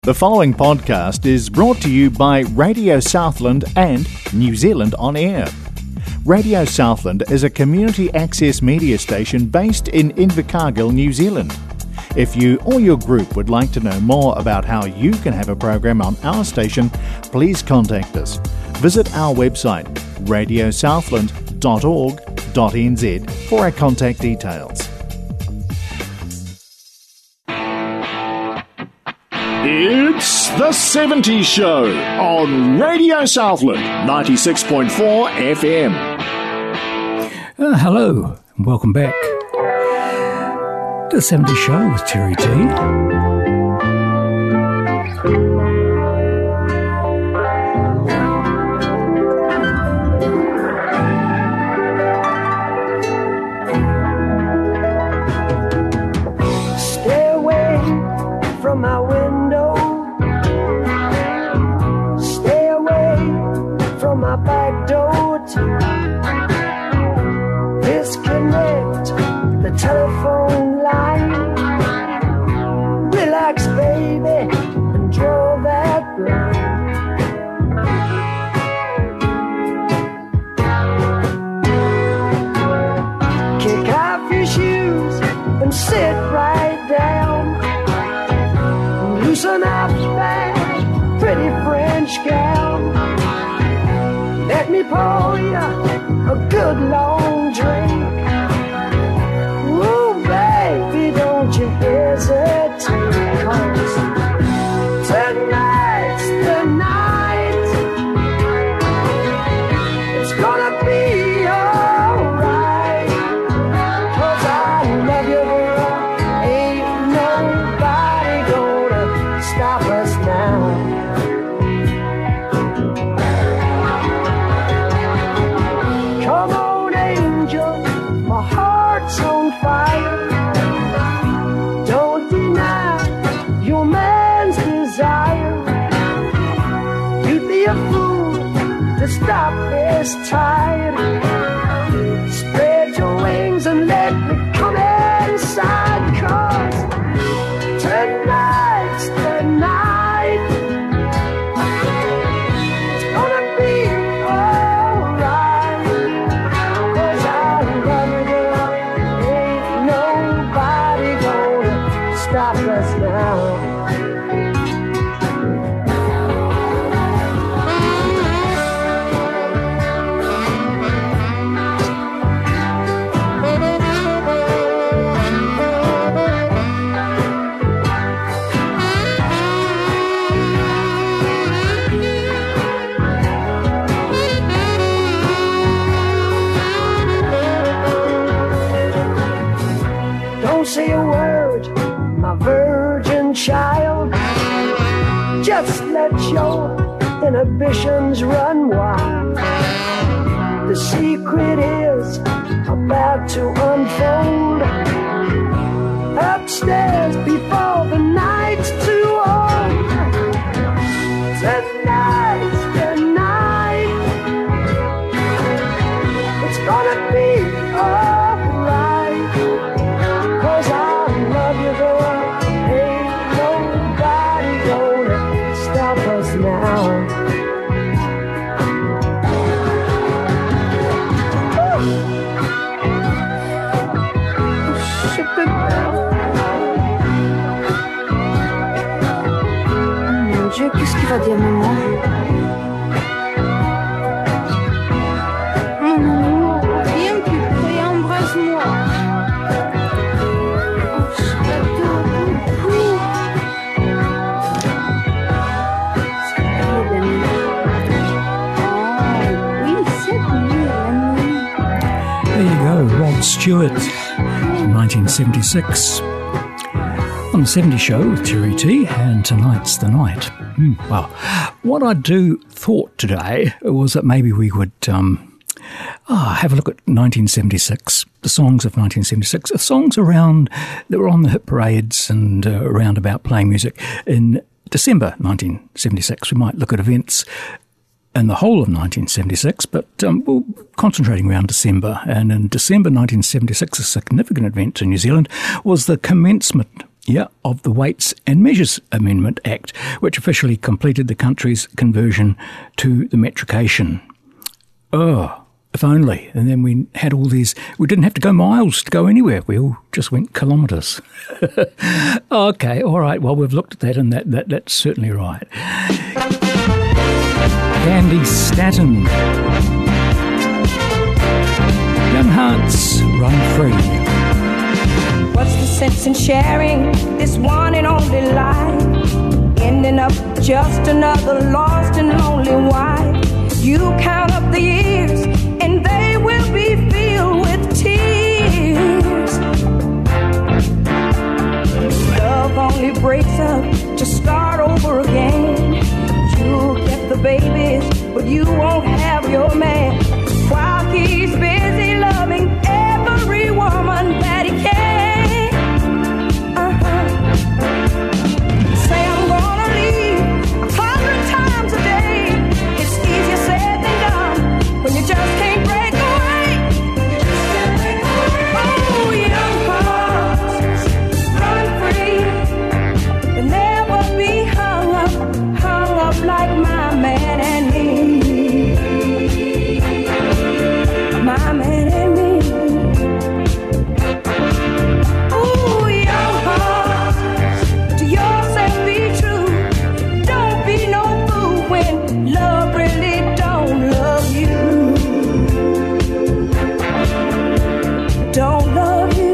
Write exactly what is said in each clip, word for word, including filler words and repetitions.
The following podcast is brought to you by Radio Southland and New Zealand On Air. Radio Southland is a community access media station based in Invercargill, New Zealand. If you or your group would like to know more about how you can have a program on our station, please contact us. Visit our website, radio southland dot org dot n z, for our contact details. It's The seventies Show on Radio Southland, ninety-six point four F M. Uh, hello, and welcome back to The seventies Show with Terry T. Stay away from my window. Stay away from my back door too. Disconnect the telephone line. Relax, baby, and draw that blind. Kick off your shoes and sit right down. Loosen up that pretty French gown. Let me pour you a good long drink. Ooh, baby, don't you hesitate, 'cause tonight's the night. It's gonna be alright, 'cause I love you, girl. Ain't nobody gonna stop us now. Come on, angel, my heart's on fire. Don't deny your man's desire. You'd be a fool to stop this tide. Spread your wings and let me come inside, 'cause tonight's the night. It's gonna be alright, 'cause I love you, girl. Ain't nobody gonna stop us now. Don't say a word, my virgin child. Just let your inhibitions run wild. The secret is about to unfold. Upstairs before the night's too old. Tonight's the night. It's gonna be alright, 'cause I love you, girl. Ain't nobody gonna stop us now. Mon Dieu, qu'est-ce qu'il va dire, maman? Mon amour, viens plus près, embrasse-moi. Oh, je t'adore beaucoup. C'est la nuit. Oh, oui, cette nuit, la nuit. There you go, Rod Stewart from nineteen seventy-six. On the seventies Show with Terry T, and tonight's the night. Mm, well, what I do thought today was that maybe we would um, ah, have a look at nineteen seventy-six, the songs of nineteen seventy-six, the songs around that were on the hit parades and uh, around about playing music in December nineteen seventy-six. We might look at events in the whole of nineteen seventy-six, but um, we're concentrating around December. And in December nineteen seventy-six, a significant event in New Zealand was the commencement Yeah, of the Weights and Measures Amendment Act, which officially completed the country's conversion to the metrication. Oh, if only. And then we had all these, we didn't have to go miles to go anywhere. We all just went kilometres. Okay, all right. Well, we've looked at that, and that, that that's certainly right. Candy Stanton. Young Hearts, Run Free. What's the sense in sharing this one and only life? Ending up just another lost and lonely wife. You count up the years and they will be filled with tears. Love only breaks up to start over again. You'll get the babies, but you won't have your man. While he's busy loving every woman that he can. Say I'm gonna leave a hundred times a day. It's easier said than done when you just can't break away. Oh, young hearts, run free. You'll never be hung up, hung up like my man and me. My man and me. Ooh, young heart, to yourself be true. Don't be no fool when love really don't love you. Don't love you.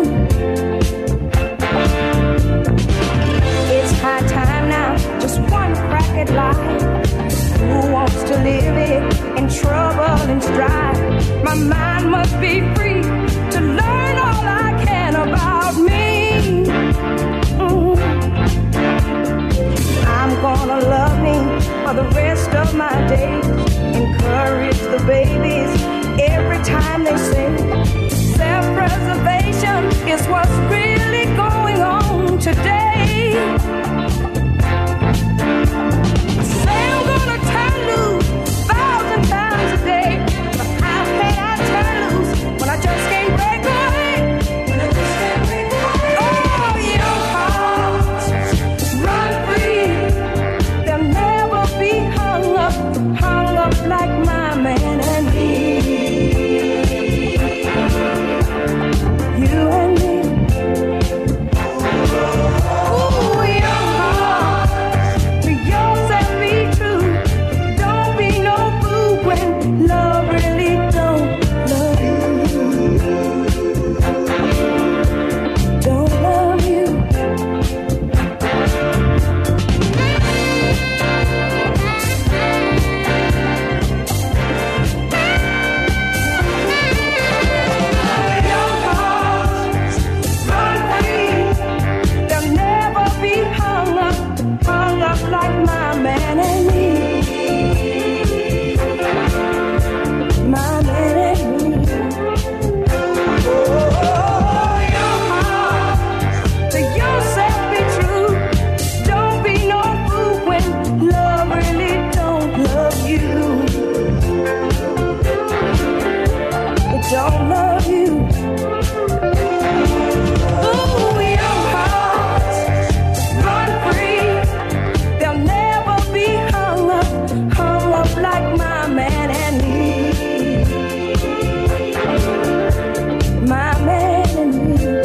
It's high time now, just one crack at life. Who wants to live it in trouble and strife? My mind must be free to learn all I can about me. Mm. I'm gonna love me for the rest of my days. Encourage the babies every time they say self-preservation is what's really going on today. Say I'm gonna turn loose a thousand times a day, but how can I turn loose when I just can't break away? When I just can't break away. Oh, young hearts, run free. They'll never be hung up, hung up like my man and me. You and me. Ooh, young heart, to yourself be true. Don't be no fool when love really don't love you. Don't love you. Young hearts, run free. They'll never be hung up, hung up like my man and me. My man and me. Oh, young heart, to yourself be true. Don't be no fool when love really don't love you. It don't love you. Ooh, young hearts, run free. They'll never be hung up, hung up like my man and me. My man and me.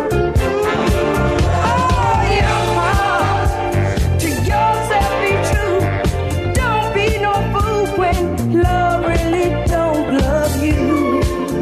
Oh, young heart, to yourself be true. Don't be no fool when love really don't love you.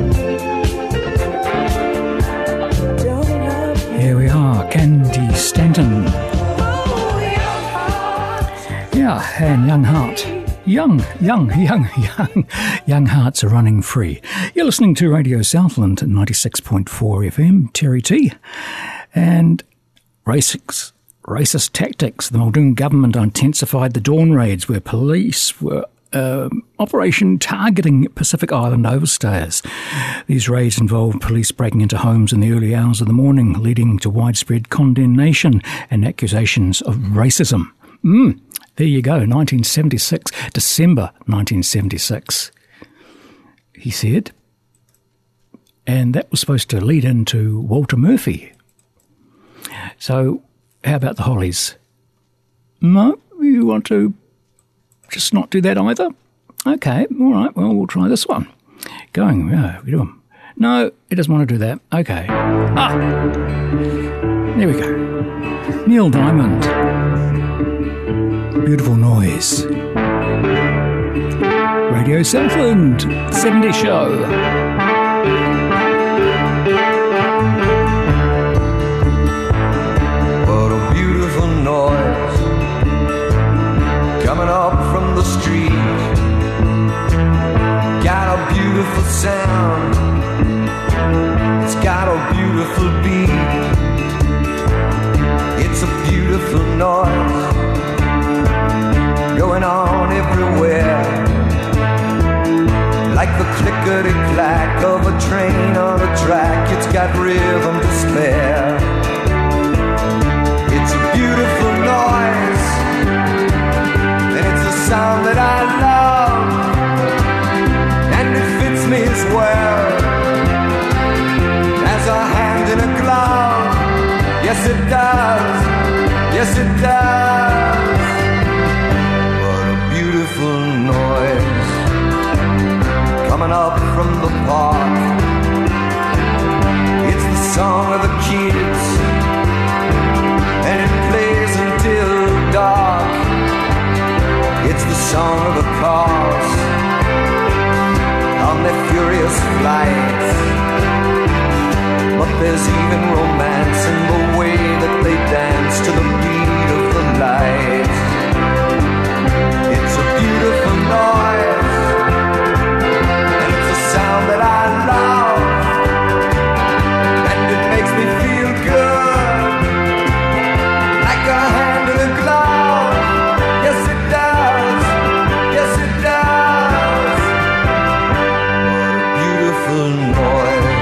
Don't love you. Here we are, Candy Stanton. Oh, young heart. Yeah, and Young Heart. Young, young, young, young, young hearts are running free. You're listening to Radio Southland at ninety-six point four F M, Terry T. And racist, racist tactics. The Muldoon government intensified the dawn raids where police were um, operation targeting Pacific Island overstayers. These raids involved police breaking into homes in the early hours of the morning, leading to widespread condemnation and accusations of racism. Mm, there you go, nineteen seventy-six, December nineteen seventy-six, he said. And that was supposed to lead into Walter Murphy. So how about the Hollies? No, you want to just not do that either? Okay, all right, well, we'll try this one. Going, yeah, we do them. No, he doesn't want to do that. Okay. Ah! There we go. Neil Diamond. Beautiful Noise. Radio Southland, seventy show. What a beautiful noise coming up from the street. Got a beautiful sound. It's got a beautiful beat. It's a beautiful noise going on everywhere. Like the clickety-clack of a train on a track, it's got rhythm to spare. It's a beautiful noise, and it's a sound that I love, and it fits me as well as a hand in a glove. Yes, it does. Yes, it does. What a beautiful noise coming up from the park. It's the song of the kids, and it plays until dark. It's the song of the cars on their furious flights. But there's even romance in the way that they dance to the beat of the light. It's a beautiful noise, sound that I love, and it makes me feel good, like a hand in a glove. Yes, it does. Yes, it does. What a beautiful noise.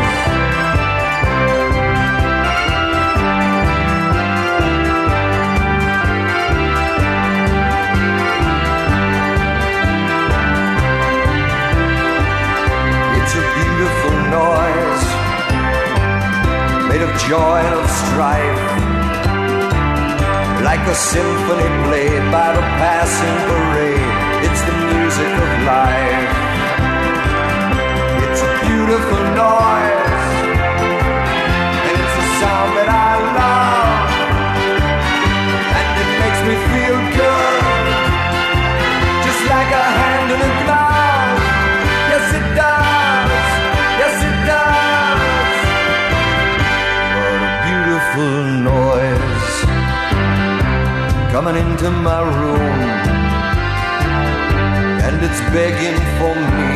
Noise made of joy and of strife, like a symphony played by the passing parade. It's the music of life. It's a beautiful noise, and it's a sound that I love, and it makes me feel good, just like a hand in a glove. Yes, it does. Yes, it does. What a beautiful noise coming into my room, and it's begging for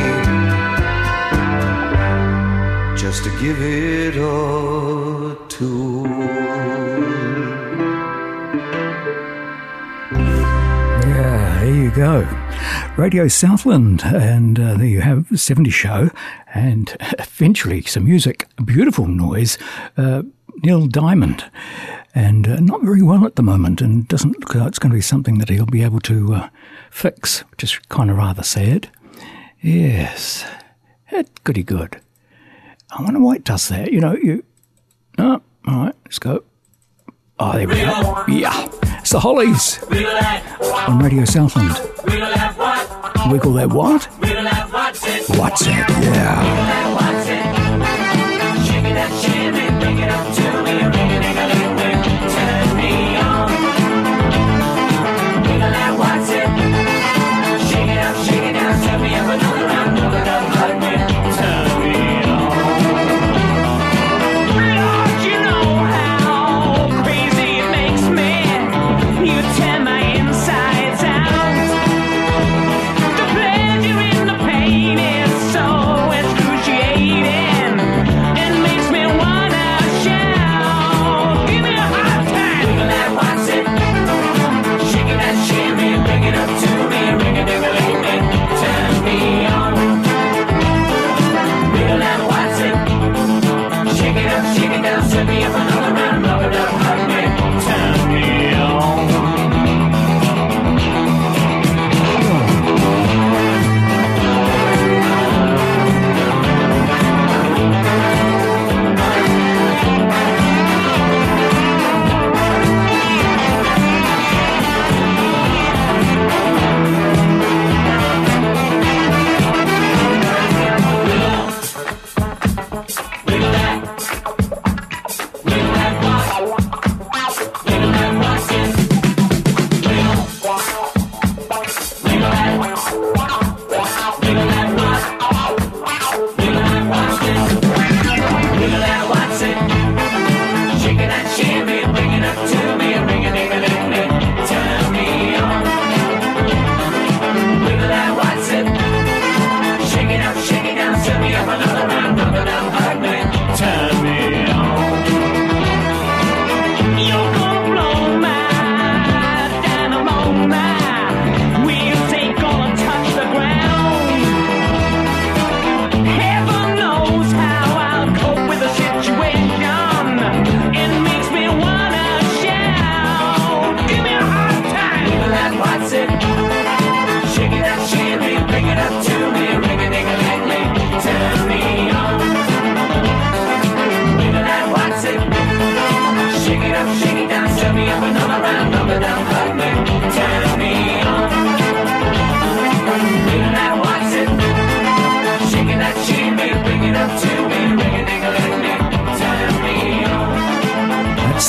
me just to give it a tune. Yeah, there you go. Radio Southland, and uh, there you have the seventy show, and eventually some music, beautiful noise, uh, Neil Diamond, and uh, not very well at the moment, and doesn't look like it's going to be something that he'll be able to uh, fix, which is kind of rather sad. Yes, it's goody good. I wonder why it does that. You know, you... Oh, all right, let's go. Oh, there we go. Yeah, it's the Hollies on Radio Southland. Wiggle that what? What's it? Yeah. Shake it up, shimmy, bring it up to me, ring it, ring a little bit, turn me on. Wiggle that what's it? Shake it up, shake it down, turn me up another round, move it up, hug me, turn me on. Lord, you know how crazy it makes me. You tear my insides out. Is so excruciating. It makes me wanna shout.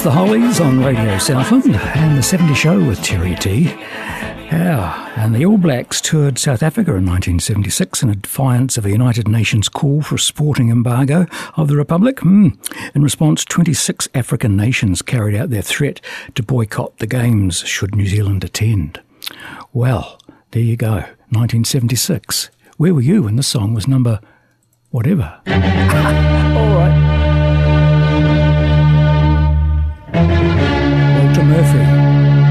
the Hollies on Radio Southland and the seventy Show with Terry T. Yeah, and the All Blacks toured South Africa in nineteen seventy-six in defiance of a United Nations call for a sporting embargo of the Republic. Mm. In response, twenty-six African nations carried out their threat to boycott the Games should New Zealand attend. Well, there you go, nineteen seventy-six. Where were you when the song was number whatever? All right. Walter Murphy.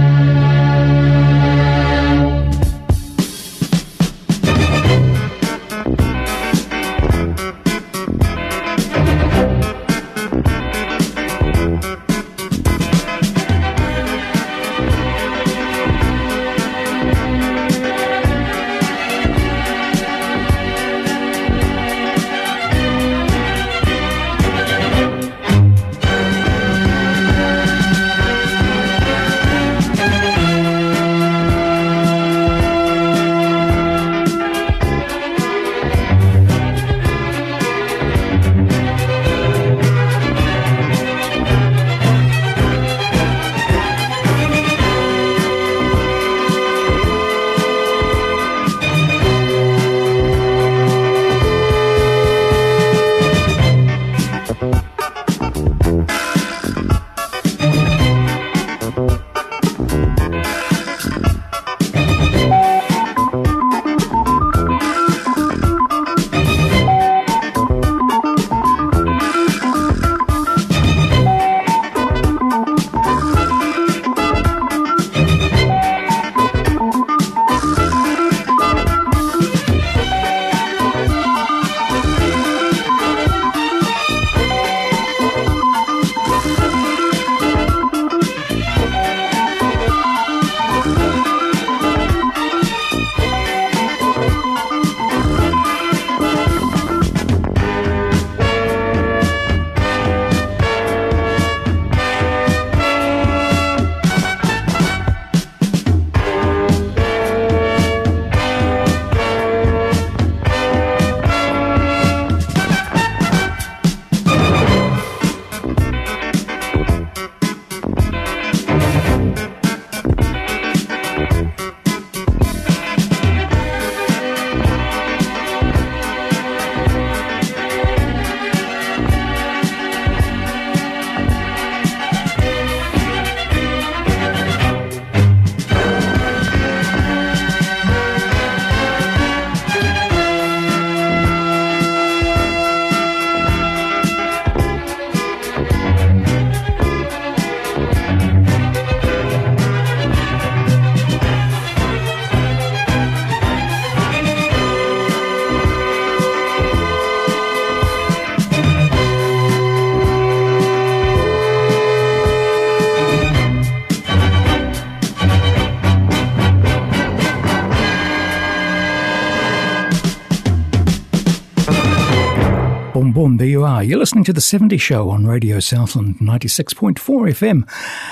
Boom, there you are. You're listening to The seventy Show on Radio Southland ninety-six point four F M.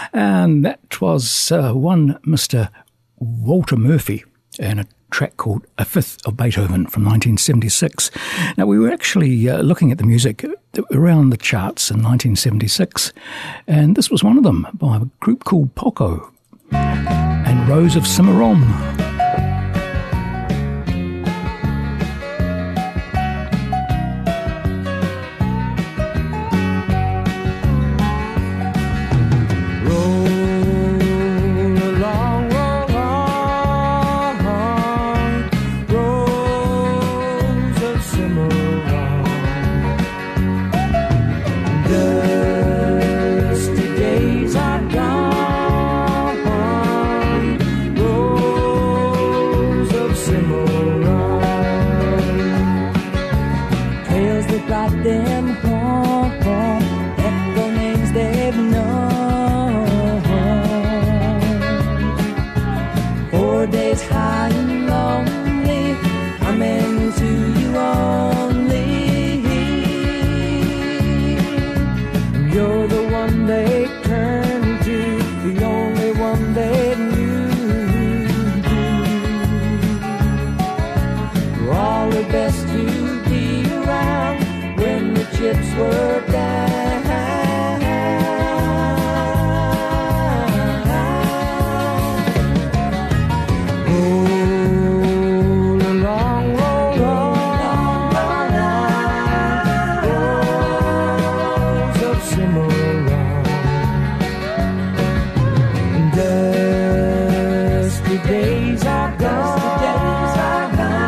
And that was uh, one Mister Walter Murphy and a track called A Fifth of Beethoven from nineteen seventy-six. Now, we were actually uh, looking at the music around the charts in nineteen seventy-six, and this was one of them by a group called Poco and Rose of Cimarron. Were down. days are gone. Yesterdays are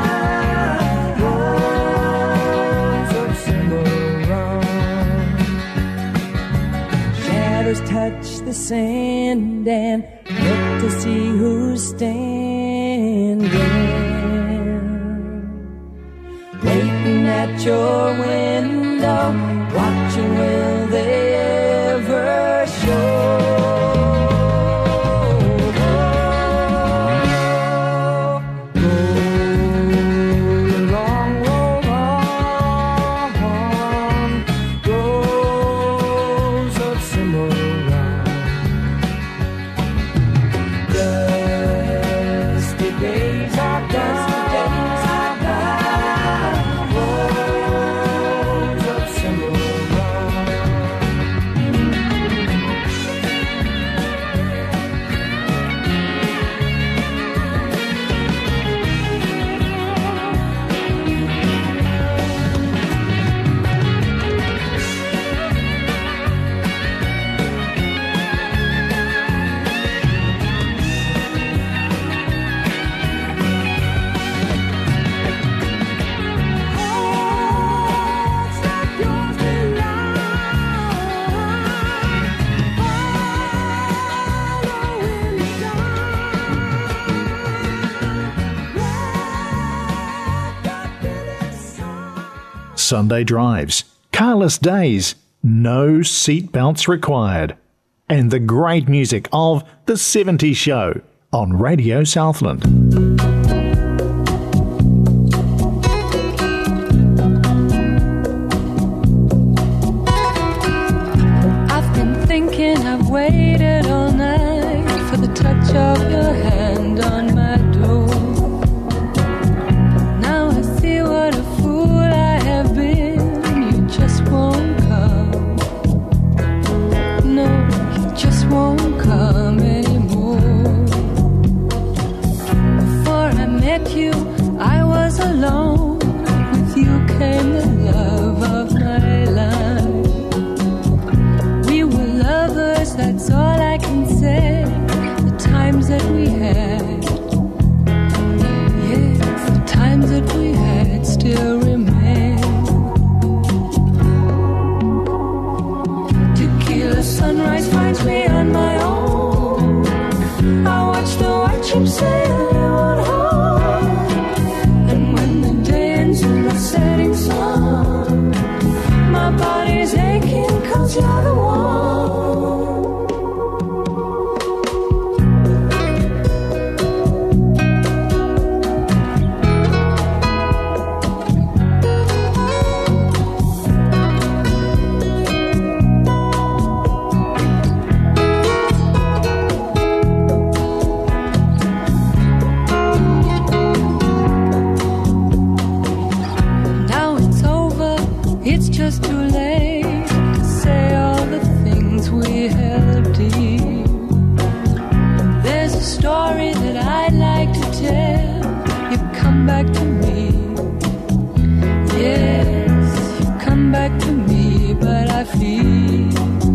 gone. Rose of Cimarron. Shadows touch the sand and look to see who's standing, waiting at your window, watching will they ever show. Sunday drives, carless days, no seatbelts required, and the great music of The seventies Show on Radio Southland. I've been thinking, I've waited all night for the touch of your hand on my door. Now I see what a fool I have been. You just won't come. No, you just won't come anymore. Before I met you, I was alone. With you came the love of my life. We were lovers, that's all I can say. The times that we had, yes, the times that we had still remain. Tequila sunrise finds me on my own. I watch the white ship sail on home. And when the day ends in the setting sun, my body's aching 'cause you're the one. Now it's over, it's just too late to say all the things we held dear. There's a story that I'd like to tell. You come back to me. Yes, you come back to me, but I feel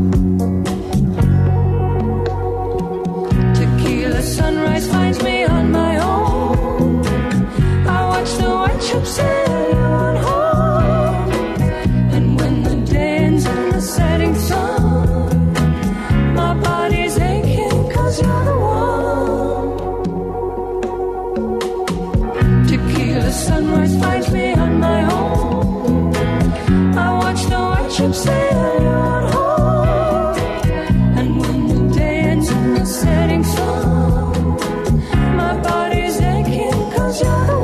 tequila sunrise finds me on my own. I watch the white ship sail on home. And when the day ends in the setting sun, my body's aching 'cause you're the one. Tequila sunrise finds me on my own. I watch the white ship sail on home. And when the day ends in the setting sun, my body's aching 'cause you're the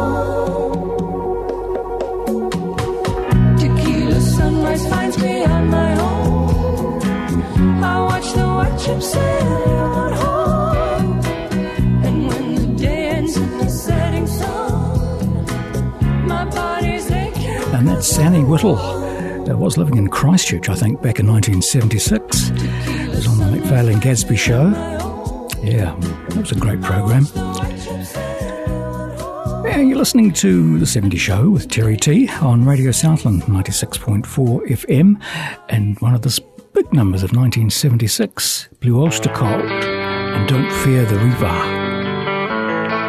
one. Tequila sunrise finds me on my own. I watch the white ship sail on home. And when the day ends in the setting sun, my body's aching. And that's Sandy Whittle. That was living in Christchurch, I think, back in nineteen seventy-six. It was on the McPhail and Gadsby show. Yeah, that was a great program. Yeah, you're listening to The seventies Show with Terry T on Radio Southland ninety-six point four F M, and one of the big numbers of nineteen seventy-six, Blue Oyster Cult and Don't Fear the Reaper.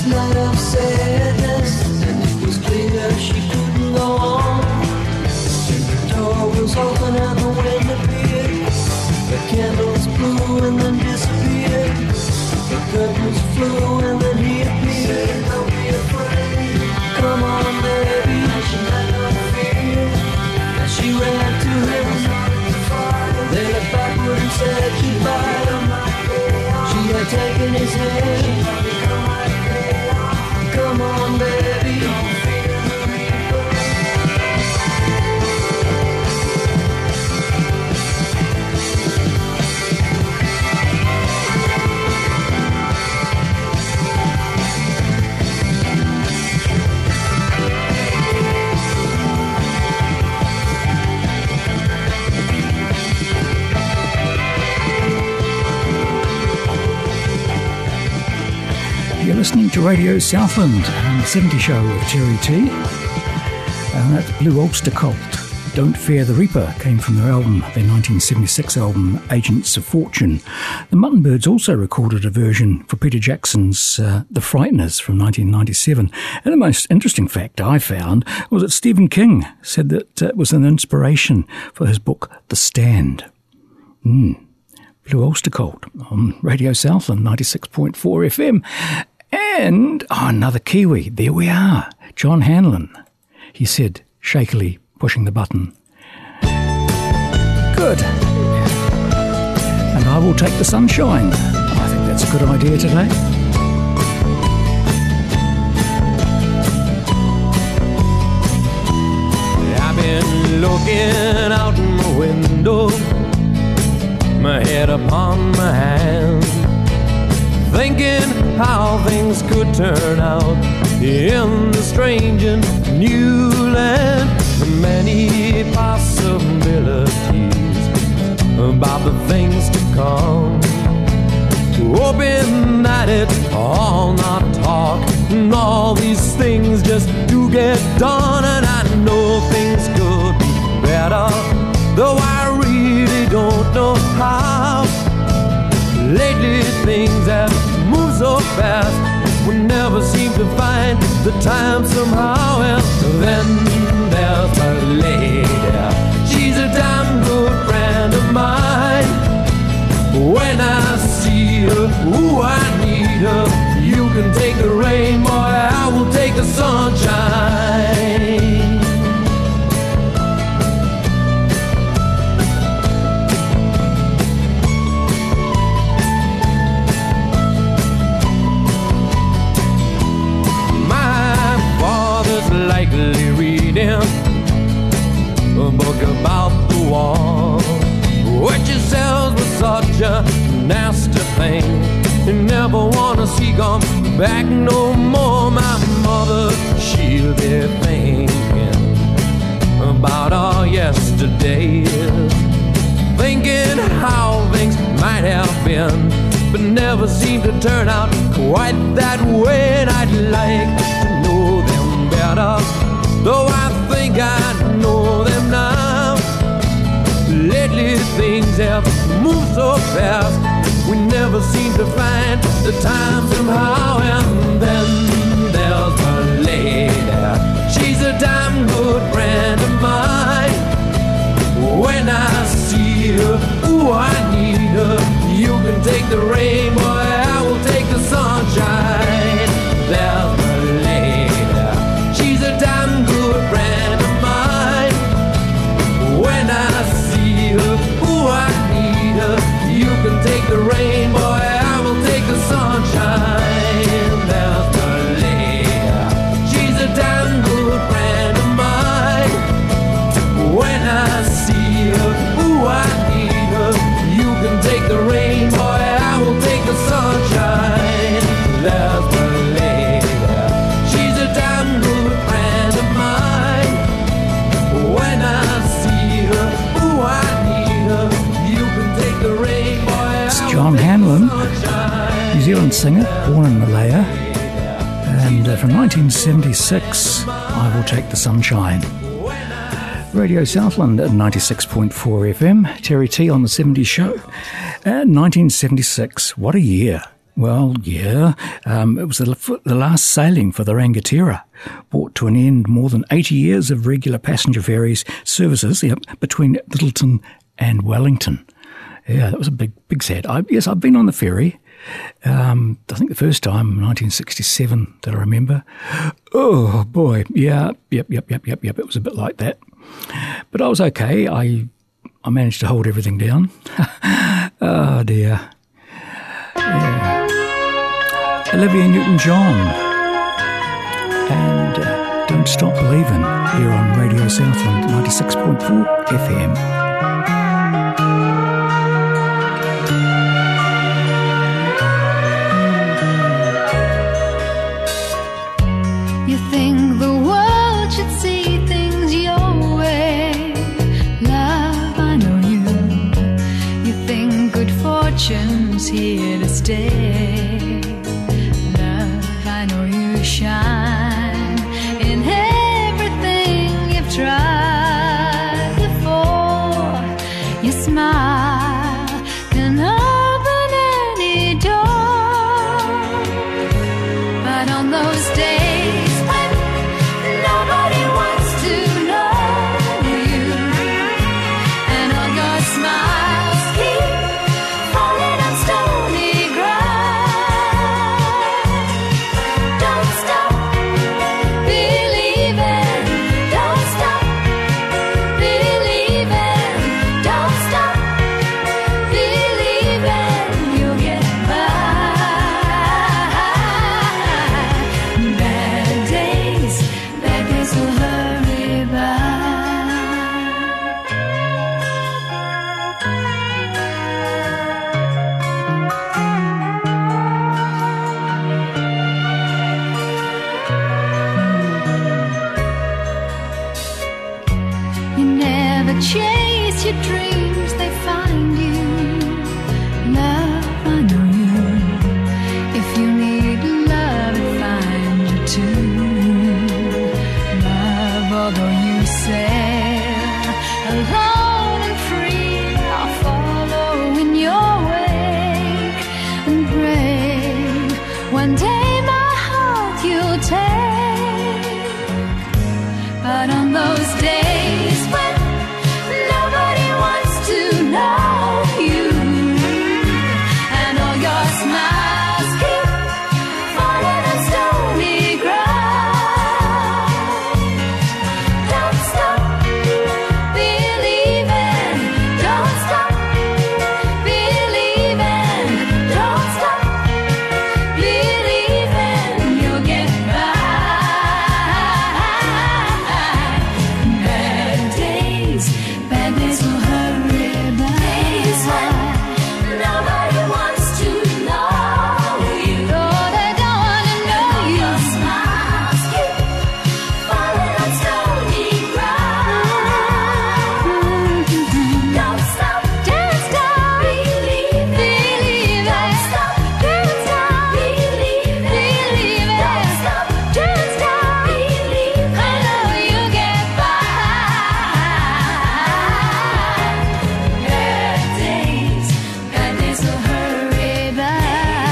night of sadness, and it was clear she couldn't go on. The door was open and the wind appeared. The candles blew and then disappeared. The curtains flew and then he appeared. Don't be afraid, come on baby. She had no fear. And she ran to him. They looked backward and said goodbye. She had taken his hand. Come on baby. You're listening to Radio Southland and the seventies show with Terry T. And that's Blue Ulster Cult. Don't Fear the Reaper came from their album, their nineteen seventy-six album, Agents of Fortune. The Muttonbirds also recorded a version for Peter Jackson's uh, The Frighteners from nineteen ninety-seven. And the most interesting fact I found was that Stephen King said that uh, it was an inspiration for his book, The Stand. Mm. Blue Ulster Cult on Radio Southland, ninety-six point four F M. And oh, another Kiwi. There we are. John Hanlon. He said, shakily pushing the button. Good. And I will take the sunshine. I think that's a good idea today. I've been looking out my window, my head upon my hand, thinking how things could turn out in the strange and new land. Many possibilities about the things to come, hoping that it's all not talk, and all these things just do get done. And I know things could be better, though I really don't know how. Lately things have moved so fast, we never seem to find the time somehow. And then there's a lady, she's a damn good friend of mine. When I see her, ooh, I need her. You can take the rain, boy, I will take the sunshine. Likely reading a book about the war, which he sells was such a nasty thing. You never wanna see come back no more. My mother, she'll be thinking about our yesterdays, thinking how things might have been, but never seemed to turn out quite that way. And I'd like to know them better, though I think I know them now. Lately things have moved so fast, we never seem to find the time somehow. And then there's a lady, she's a damn good friend of mine. When I see her, ooh, I need her. You can take the rain, boy, I will take the sunshine. There's a lady, she's a damn good friend of mine. When I see her, ooh, I need her. You can take the rain, boy, I will take the sunshine. There's a lady, she's a damn good friend of mine. When I see her, ooh, I need her. You can take the rain, boy, I will take the sunshine. There's a lady, she's a damn good friend of mine. When I see her, ooh, I need her. You can take the rain, boy, I It's John Hanlon, New Zealand singer, born in Malaya, and uh, from nineteen seventy-six, I Will Take the Sunshine. Radio Southland at ninety-six point four F M, Terry T on the seventies show. And nineteen seventy-six, what a year. Well, yeah. Um, it was the, the last sailing for the Rangatira, brought to an end more than eighty years of regular passenger ferries services yep, between Littleton and Wellington. Yeah, that was a big, big sad. I, yes, I've been on the ferry. Um, I think the first time, nineteen sixty-seven, that I remember. Oh, boy. Yeah, yep, yep, yep, yep, yep. It was a bit like that. But I was okay. I I managed to hold everything down. Oh, dear. Yeah. Olivia Newton-John and uh, Don't Stop Believin' here on Radio Southland ninety-six point four F M. You think the world should see things your way. Love, I know you. You think good fortune's here to stay. Love, I know you shine in everything you've tried before. Your smile can open any door. But on those days when nobody wants to know you, and all your smiles keep falling on stony ground, don't stop believing, don't stop believing, don't stop believing you'll get by. Bad days, bad days will hurry by. You never chase your dreams, they find you. Love, I know you. If you need love, it finds you too. Love, although you sail alone and free, I'll follow in your wake and pray one day my heart you'll take. But on those days when nobody wants to know you, and all your smiles keep falling on stony ground, don't stop believing, don't stop believing, don't stop believing you'll get by. Bad days, bad days will hurry by. Days when nobody wants to know you, oh, they don't want to know you. Your smiles keep falling on stony ground. Don't stop, don't stop believing, believing. Don't stop, don't stop believing, believing. Don't stop, don't stop believing. I know you'll get by. Bad days, bad days will hurry by.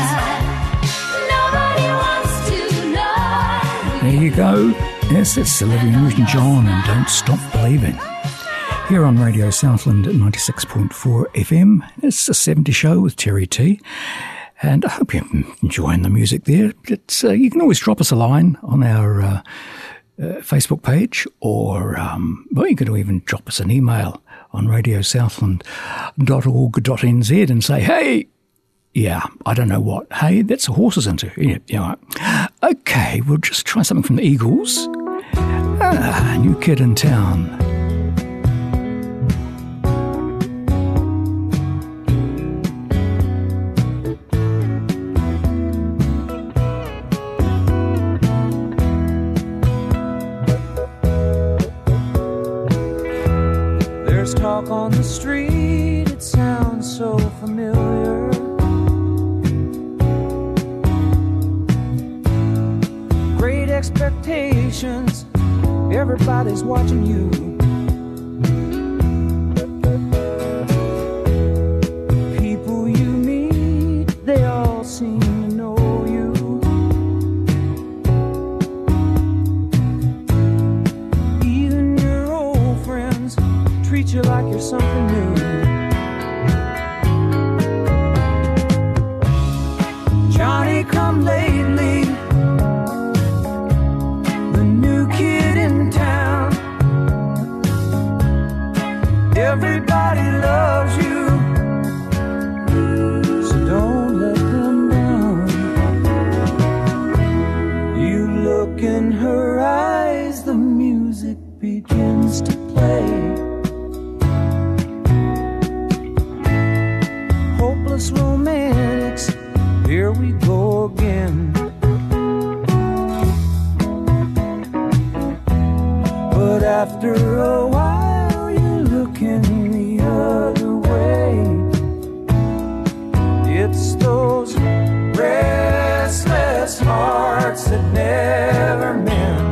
Nobody wants to know. There you go. Yes, it's Olivia Newton-John and Don't Stop Believing. Here on Radio Southland at ninety-six point four F M. It's the seventy show with Terry T. And I hope you're enjoying the music there. It's, uh, you can always drop us a line on our uh, uh, Facebook page, or um, well, you could even drop us an email on radio southland dot org dot n z and say, hey, yeah, I don't know what. Hey, that's a horses into. Yeah, yeah. Okay, we'll just try something from the Eagles. Ah, New Kid in Town. There's talk on the street, it sounds so familiar. Great expectations, everybody's watching you. People you meet, they all seem hear something new. Johnny come lately, the new kid in town. Everybody loves you, so don't let them down. You look in her eyes, the music begins to play. Hopeless romantics, here we go again. But after a while you're looking the other way. It's those restless hearts that never mend.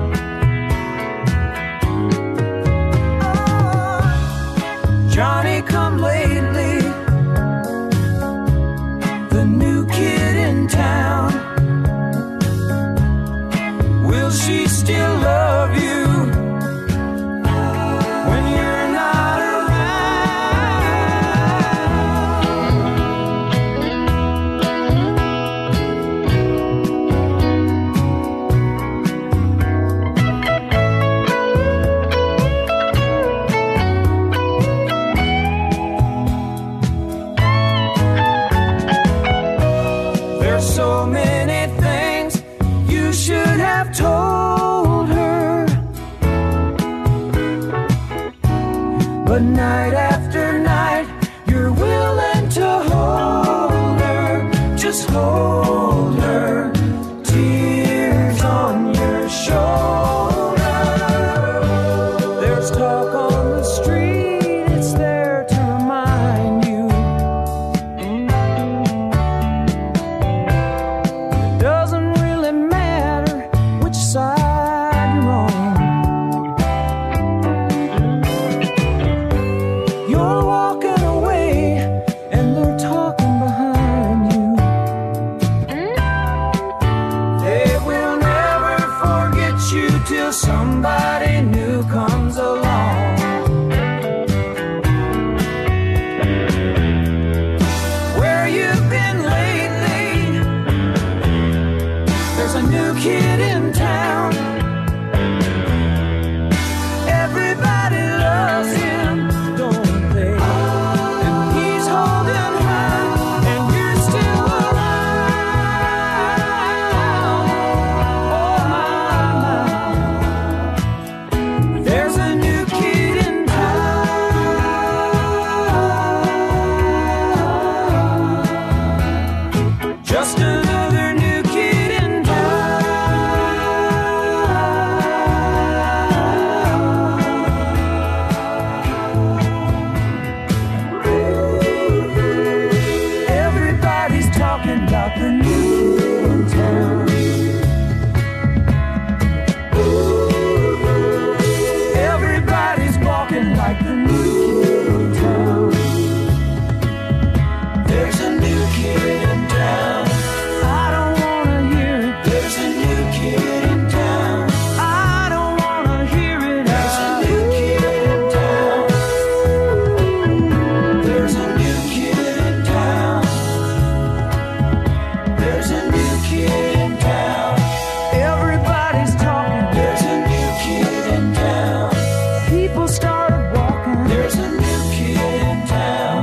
Johnny come lately, the new kid in town. Will she still love you when you're not so many things you should have told her, but night after night you're willing to hold her, just hold her, tears on your shoulder. There's talk on the street, it's there to remind you. Doesn't really matter which side you're on. You're walking away and they're talking behind you. They will never forget you till somebody new comes along. Where you've been lately, there's a new kid in town. Everybody loves him, don't they? And he's holding her, and you're still around. Oh my, my. There's a new kid in town. Just another new kid in Everybody's talking about the new kid in town. Everybody's walking like the new kid in town. There's a new kid in town. I don't wanna hear it. There's a new kid in town. I don't wanna hear it. There's a new kid in town. There's a new kid in town. There's a new kid in town. Everybody's talking. There's a new kid in town. People started walking. There's a new kid in town.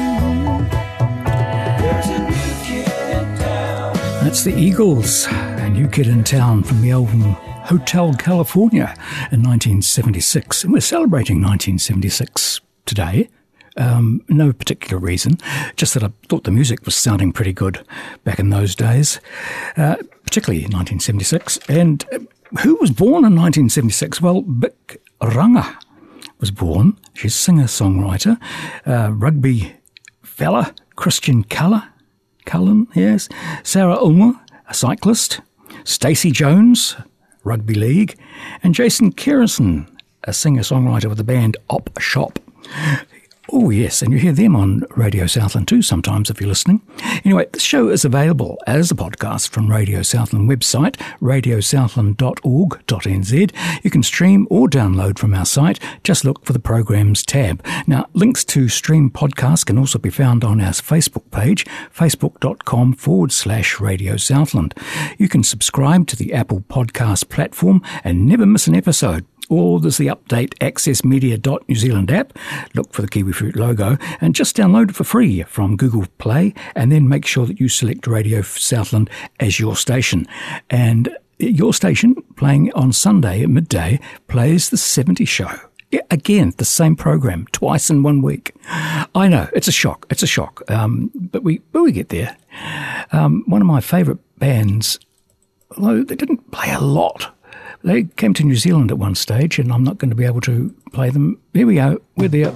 There's a new kid in town. That's the Eagles, a new kid in town from the album Hotel California in nineteen seventy-six. And we're celebrating nineteen seventy-six today. Um, no particular reason, just that I thought the music was sounding pretty good back in those days, uh, particularly in nineteen seventy-six. And uh, who was born in nineteen seventy-six? Well, Bic Runga was born. She's a singer-songwriter, uh, rugby fella, Christian Cullen, Cullen, yes, Sarah Ulmer, a cyclist, Stacey Jones, rugby league, and Jason Kerrison, a singer-songwriter with the band Op Shop. Oh, yes, and you hear them on Radio Southland too sometimes if you're listening. Anyway, the show is available as a podcast from Radio Southland website, radio southland dot org dot n z. You can stream or download from our site. Just look for the Programs tab. Now, links to stream podcasts can also be found on our Facebook page, facebook.com forward slash Radio Southland. You can subscribe to the Apple Podcast platform and never miss an episode. Or there's the Update access media dot new zealand app. Look for the Kiwi Fruit logo and just download it for free from Google Play, and then make sure that you select Radio Southland as your station. And your station, playing on Sunday at midday, plays The seventy Show. Yeah, again, the same program, twice in one week. I know, it's a shock, it's a shock, um, but we but we get there. Um, one of my favourite bands, although they didn't play a lot, they came to New Zealand at one stage, and I'm not going to be able to play them. Here we go. We're there.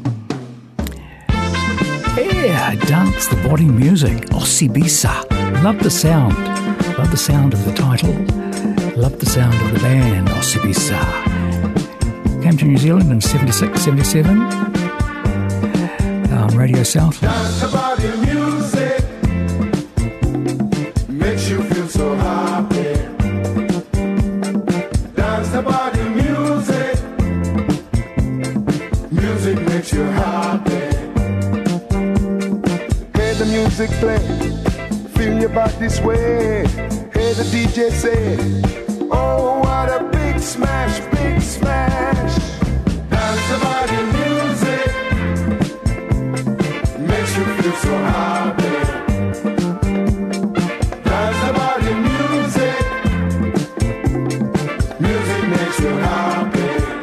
Yeah, Dance the Body Music. Osibisa. Love the sound. Love the sound of the title. Love the sound of the band, Osibisa. Came to New Zealand in seventy-six, seventy-seven. Um, Radio South. Dance the body music. Makes you feel so happy. The body music, music makes you happy. Hear the music play, feel your body sway. Hear the D J say, oh what a big smash, big smash. Dance the body music, makes you feel so happy. Dance the body music, music makes you happy.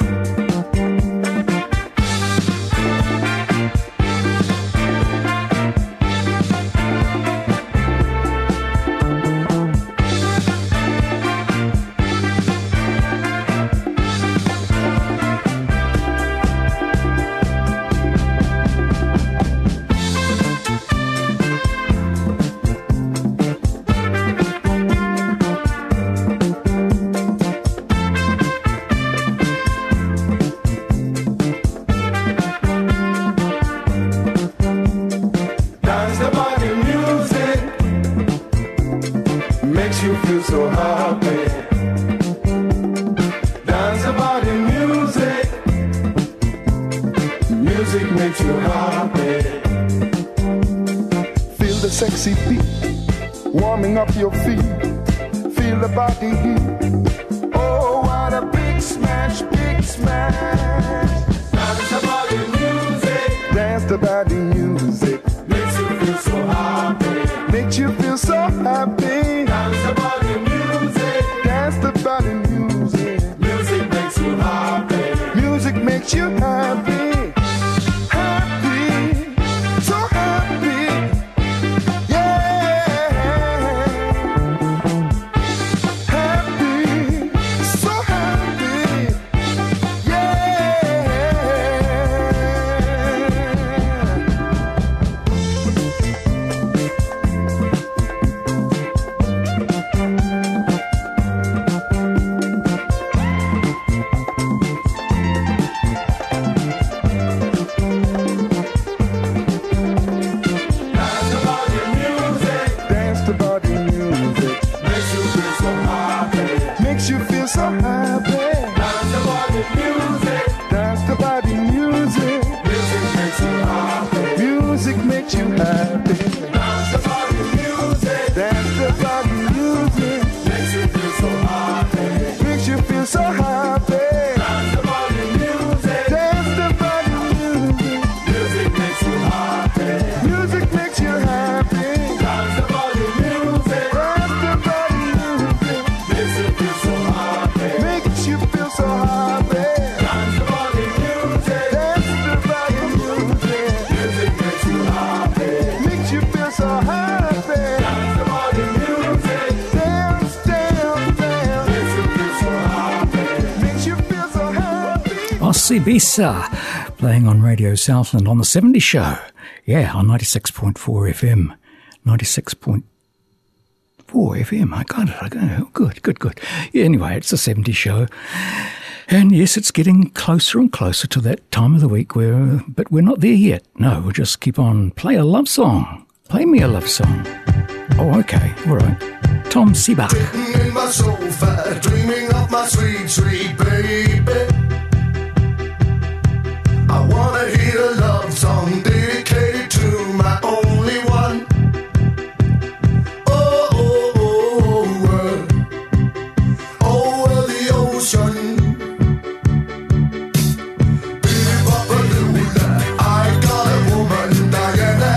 You feel so happy. Dance about the music. Music makes you happy. Feel the sexy beat warming up your feet. Feel the body heat. Oh, what a big smash, big smash. Dance about the music. Dance about the music. Makes you feel so happy. Makes you feel so happy. Dance the body music. Dance the body music. Music makes you happy. Music makes you happy. Happy. So happy. Yeah. Happy. So happy. Yeah. Osibisa, playing on Radio Southland on the seventy Show. Yeah, on ninety-six point four F M. ninety-six point four F M. I got it. I got it. Oh, good, good, good. Yeah, anyway, it's the seventy Show. And yes, it's getting closer and closer to that time of the week where, but we're not there yet. No, we'll just keep on. Play a love song. Play me a love song. Oh, okay. All right. Tom Seebach. Sitting in my sofa, dreaming of my sweet, sweet baby. I wanna hear a love song dedicated to my only one. Oh, oh, oh, oh, over the ocean. I got a woman, Diana.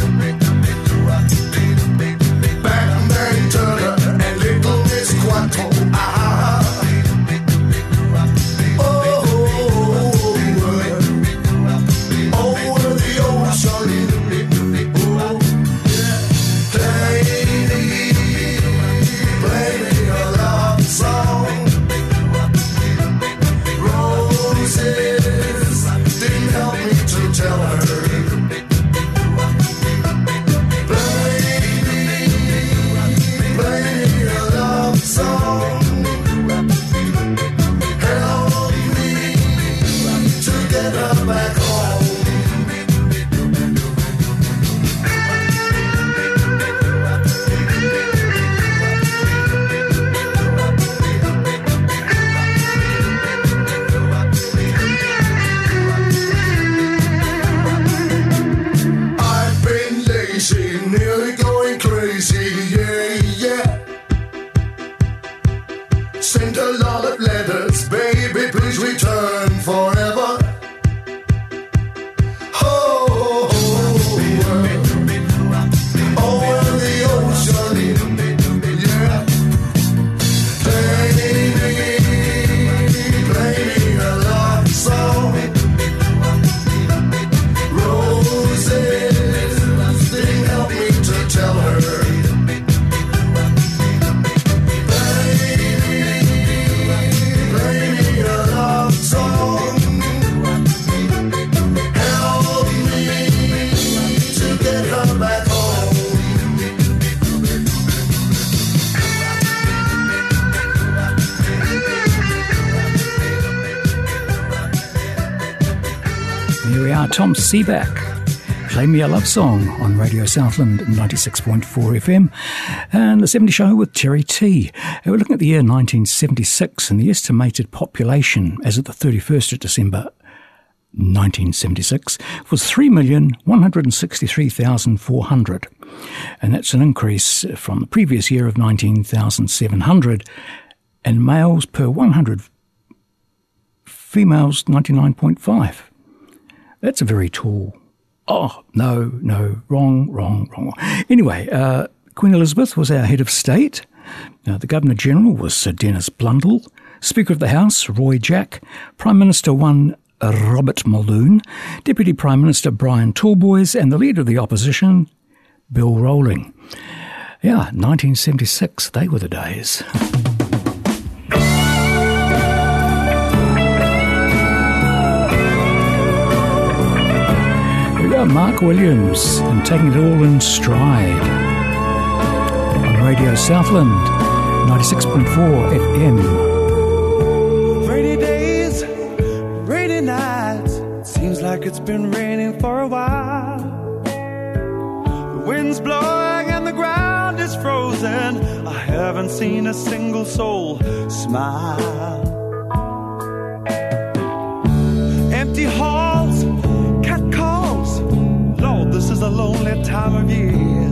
Batman Turner and Little Miss Quanto. Ah, oh, over the ocean. Oh, play me, play me a love song. Roses didn't help me to tell her. Nearly going crazy, yeah, yeah. Sent a lot of letters, baby, please return forever. Oh, over the ocean, yeah. Play me, play me a love song. Roses didn't help me to tell her. Play me, play me a love song. Help me to get her back home. Here we are, Tom Seebach. Play Me a Love Song on Radio Southland ninety-six point four F M and the seventy Show with Terry T. And we're looking at the year nineteen seventy-six, and the estimated population as of the thirty-first of December nineteen seventy-six was three million one hundred sixty-three thousand four hundred, and that's an increase from the previous year of nineteen thousand seven hundred, and males per one hundred, females ninety-nine point five. That's a very tall. Oh, no, no, wrong, wrong, wrong. Anyway, uh, Queen Elizabeth was our head of state. Uh, the Governor-General was Sir Dennis Blundell. Speaker of the House, Roy Jack. Prime Minister one, Robert Muldoon. Deputy Prime Minister Brian Talboys. And the Leader of the Opposition, Bill Rowling. Yeah, nineteen seventy-six, they were the days. Mark Williams and Taking It All in Stride on Radio Southland ninety-six point four F M. Rainy days, rainy nights, seems like it's been raining for a while. The wind's blowing and the ground is frozen. I haven't seen a single soul smile. Empty halls, cat calls. Lord, this is a lonely time of year.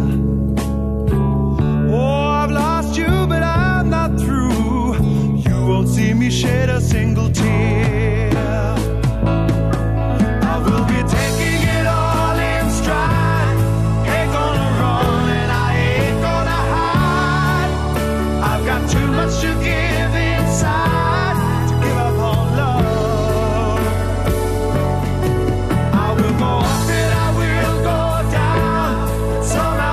Oh, I've lost you, but I'm not through. You won't see me shed a single tear. I will be taking it all in stride. Ain't gonna run and I ain't gonna hide. I've got too much to give inside to give up on love. I will go up and I will go down. Somehow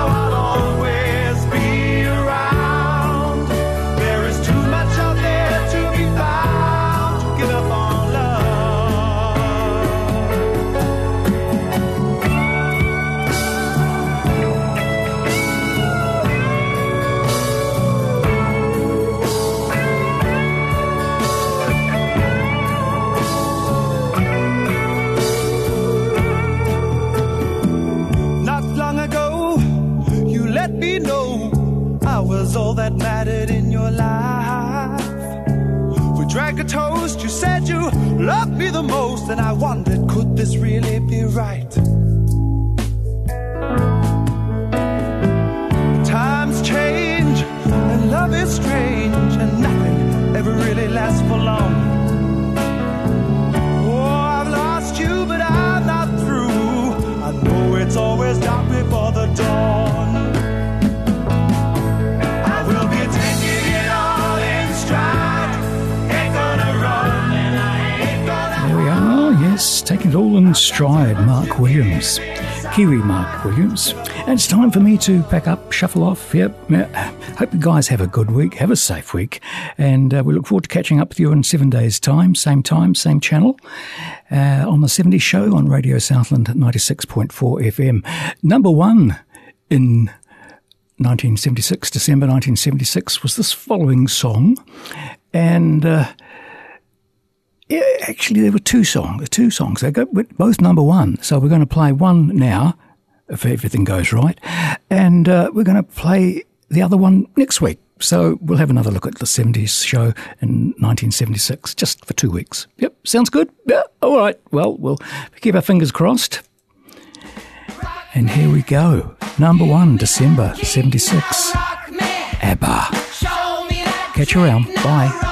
it in your life. We drank a toast, you said you loved me the most, and I wondered, could this really be right? Times change, and love is strange, and nothing ever really lasts for long. Oh, I've lost you, but I'm not through. I know it's always dark before the dawn. I will be taking it all in stride. Ain't gonna run, and I ain't gonna. There we are, yes, taking it all in stride, Mark Williams. Kiwi Mark Williams. And it's time for me to pack up, shuffle off. Yep. Hope you guys have a good week, have a safe week. And uh, we look forward to catching up with you in seven days' time, same time, same channel, uh, on the seventies show on Radio Southland ninety-six point four F M. Number one in nineteen seventy-six, December nineteen seventy-six, was this following song. And uh, yeah, actually, there were two songs. Two songs. They go both number one. So we're going to play one now, if everything goes right, and uh, we're going to play the other one next week. So we'll have another look at the seventies show in nineteen seventy-six, just for two weeks. Yep, sounds good. Yeah, all right. Well, we'll keep our fingers crossed. And here we go. Number one, December seventy-six. ABBA. Catch you around. Bye.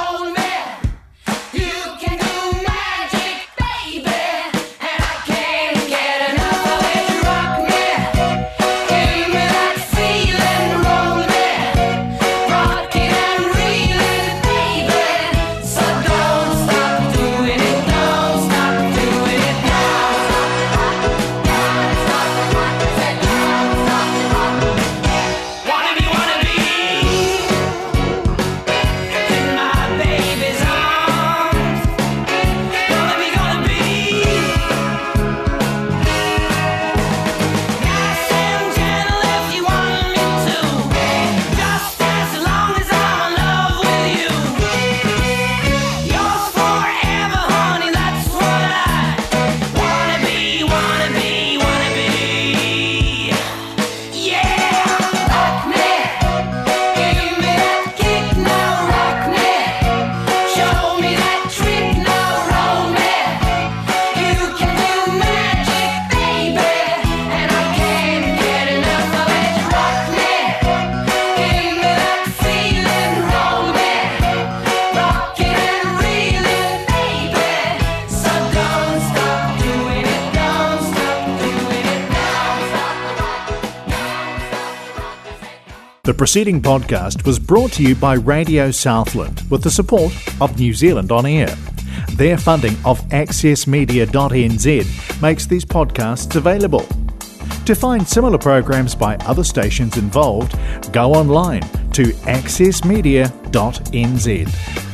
The preceding podcast was brought to you by Radio Southland with the support of New Zealand On Air. Their funding of access media dot n z makes these podcasts available. To find similar programs by other stations involved, go online to access media dot n z.